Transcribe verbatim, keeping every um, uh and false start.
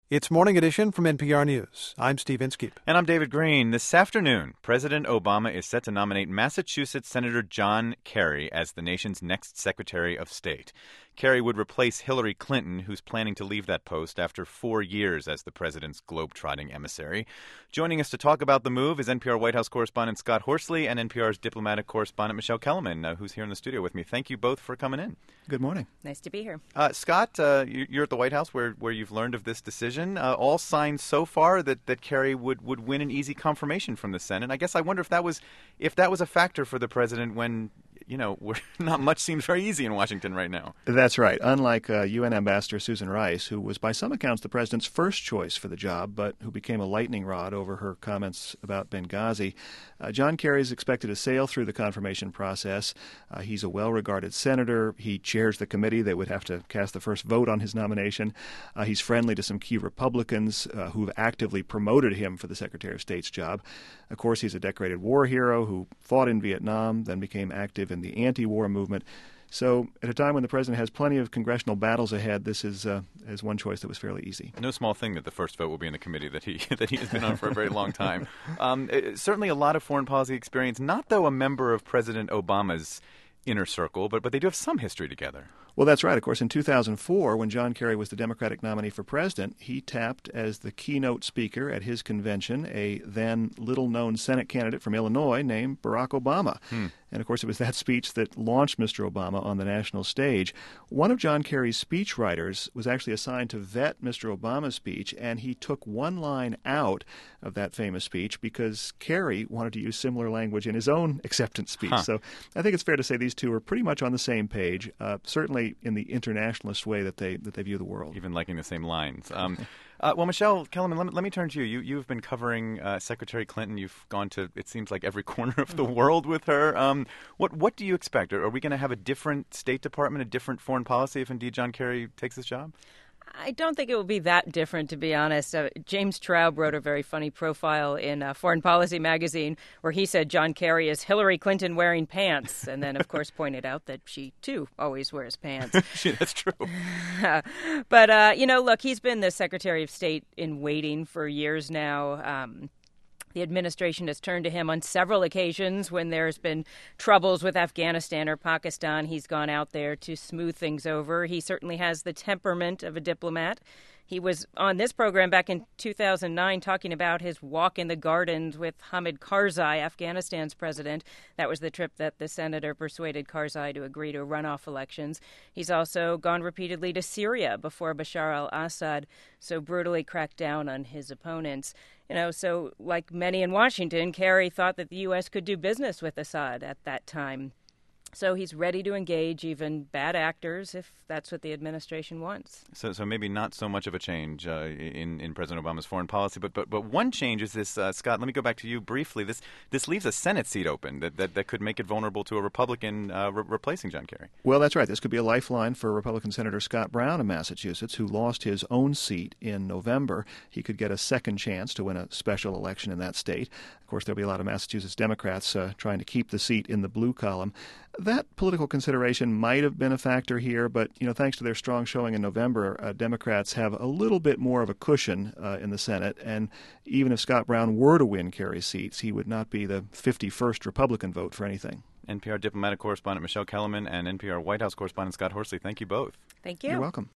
It's Morning Edition from N P R News. I'm Steve Inskeep. And I'm David Green. This afternoon, President Obama is set to nominate Massachusetts Senator John Kerry as the nation's next Secretary of State. Kerry would replace Hillary Clinton, who's planning to leave that post after four years as the president's globe-trotting emissary. Joining us to talk about the move is N P R White House correspondent Scott Horsley and N P R's diplomatic correspondent Michelle Kellerman, uh, who's here in the studio with me. Thank you both for coming in. Good morning. Nice to be here. Uh, Scott, uh, you're at the White House where, where you've learned of this decision. Uh, all signs so far that, that Kerry would, would win an easy confirmation from the Senate. I guess I wonder if that was if that was a factor for the president when, you know, we're, not much seems very easy in Washington right now. That's right. Unlike uh, U N Ambassador Susan Rice, who was by some accounts the president's first choice for the job, but who became a lightning rod over her comments about Benghazi, uh, John Kerry is expected to sail through the confirmation process. Uh, he's a well-regarded senator. He chairs the committee that would have to cast the first vote on his nomination. Uh, he's friendly to some key Republicans uh, who've actively promoted him for the Secretary of State's job. Of course, he's a decorated war hero who fought in Vietnam, then became active in the anti-war movement. So at a time when the president has plenty of congressional battles ahead, this is uh, is one choice that was fairly easy. No small thing that the first vote will be in the committee that he that he has been on for a very long time. Um, it, certainly a lot of foreign policy experience, not though a member of President Obama's inner circle, but, but they do have some history together. Well, that's right. Of course, in two thousand four, when John Kerry was the Democratic nominee for president, he tapped as the keynote speaker at his convention a then little-known Senate candidate from Illinois named Barack Obama. Hmm. And, of course, it was that speech that launched Mister Obama on the national stage. One of John Kerry's speechwriters was actually assigned to vet Mister Obama's speech, and he took one line out of that famous speech because Kerry wanted to use similar language in his own acceptance speech. Huh. So I think it's fair to say these two are pretty much on the same page, uh, certainly in the internationalist way that they that they view the world. Even liking the same lines. Um, uh, well, Michelle Kellerman, let me, let me turn to you. you. You've been covering uh, Secretary Clinton. You've gone to, it seems like, every corner of the world with her. Um, what what do you expect? Are, are we going to have a different State Department, a different foreign policy if indeed John Kerry takes this job? I don't think it will be that different, to be honest. Uh, James Traub wrote a very funny profile in uh, Foreign Policy magazine where he said John Kerry is Hillary Clinton wearing pants, and then, of course, pointed out that she, too, always wears pants. That's true. Uh, but, uh, you know, look, he's been the Secretary of State in waiting for years now. Um The administration has turned to him on several occasions when there's been troubles with Afghanistan or Pakistan. He's gone out there to smooth things over. He certainly has the temperament of a diplomat. He was on this program back in two thousand nine talking about his walk in the gardens with Hamid Karzai, Afghanistan's president. That was the trip that the senator persuaded Karzai to agree to runoff elections. He's also gone repeatedly to Syria before Bashar al-Assad so brutally cracked down on his opponents. You know, so like many in Washington, Kerry thought that the U S could do business with Assad at that time. So he's ready to engage even bad actors if that's what the administration wants. So, so maybe not so much of a change uh, in in President Obama's foreign policy, but but but one change is this. Uh, Scott, let me go back to you briefly. This this leaves a Senate seat open that that, that could make it vulnerable to a Republican uh, re- replacing John Kerry. Well, that's right. This could be a lifeline for Republican Senator Scott Brown of Massachusetts, who lost his own seat in November. He could get a second chance to win a special election in that state. Of course, there'll be a lot of Massachusetts Democrats uh, trying to keep the seat in the blue column. That political consideration might have been a factor here, but you know, thanks to their strong showing in November, uh, Democrats have a little bit more of a cushion uh, in the Senate. And even if Scott Brown were to win Kerry's seats, he would not be the fifty-first Republican vote for anything. N P R diplomatic correspondent Michelle Kellerman and N P R White House correspondent Scott Horsley, thank you both. Thank you. You're welcome.